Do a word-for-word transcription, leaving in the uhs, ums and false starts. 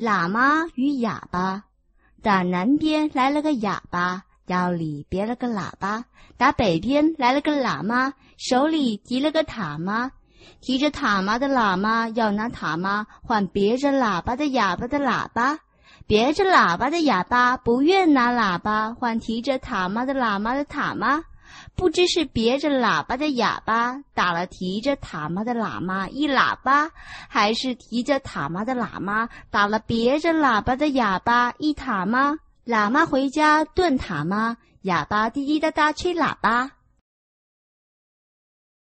喇嘛与哑巴。打南边来了个哑巴，腰里别了个喇叭；打北边来了个喇嘛，手里提了个塔嘛。提着塔嘛的喇嘛要拿塔嘛换别着喇叭的哑巴的喇叭，别着喇叭的哑巴不愿拿喇叭换提着塔嘛的喇嘛的塔嘛。不知是别着喇叭的哑巴打了提着塔嘛的喇嘛一喇叭，还是提着塔嘛的喇嘛打了别着喇叭的哑巴一塔嘛。喇嘛回家炖塔嘛，哑巴滴滴答答吹喇叭。